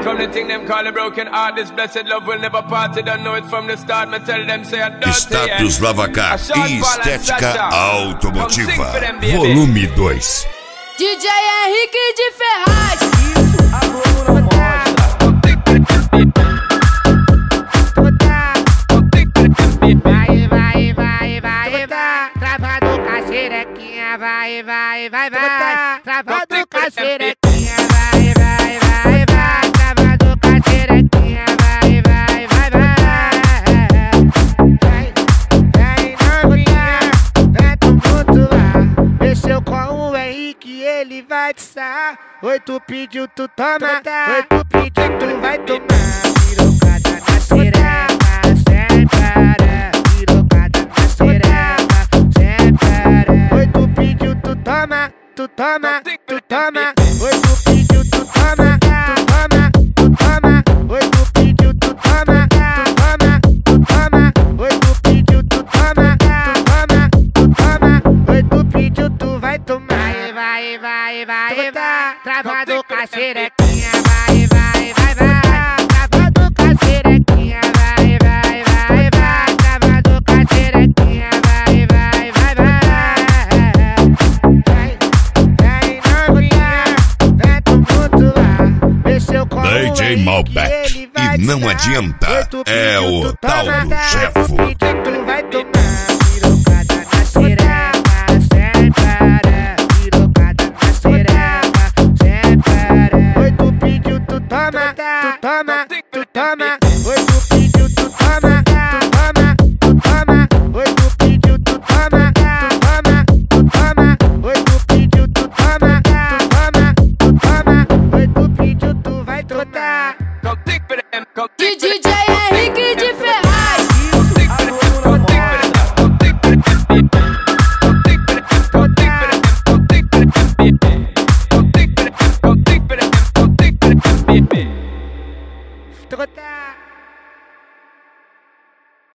From the thing them call a broken heart, this blessed love will never part. Don't know it from the start, me tell them say I don't. Status Lavacar e Estética Automotiva, volume 2. DJ Henrique de Ferraz. A Globo não mostra. Vai, travado com a xerequinha, vai, travado com a xerequinha, vai, travado com a xerequinha, vai, novinha, vem tu flutuar, mexeu com o Henrique, ele vai dançar, oi tu pediu, tu toma, oi tu pediu, tu vai tomar, pirocada na xereca, sem parar, pirocada na xereca, sem parar, oi tu pediu, tu toma, tu toma, tu toma, oi tu pediu, tu toma, tu toma, tu toma, oi tu pediu, tu toma, tu toma, tu toma, oi tu pediu, tu toma, tu toma, tu toma, oi tu pediu, tu vai tomar, vai, travado com a xerequinha, vai, travado com a xerequinha, vai, travado com a xerequinha, vai, novinha, vem tu flutuar, mexeu com o DJ Malbec, e não adianta, é o tal do Jefo. Tu vai tomar, pirocada na xereca, sem parar, pirocada na xereca, sem parar, oi tu pediu, tu toma, tu toma, tu toma, oi tu pediu, tu toma, tu toma, tu toma, oi tu pediu, tu toma, tu toma, tu toma, oi tu pediu, tu toma, tu toma, tu toma, oi tu pediu, tu vai tomar. De DJ Henrique de Ferraz. A Globo não mostra. Trotar.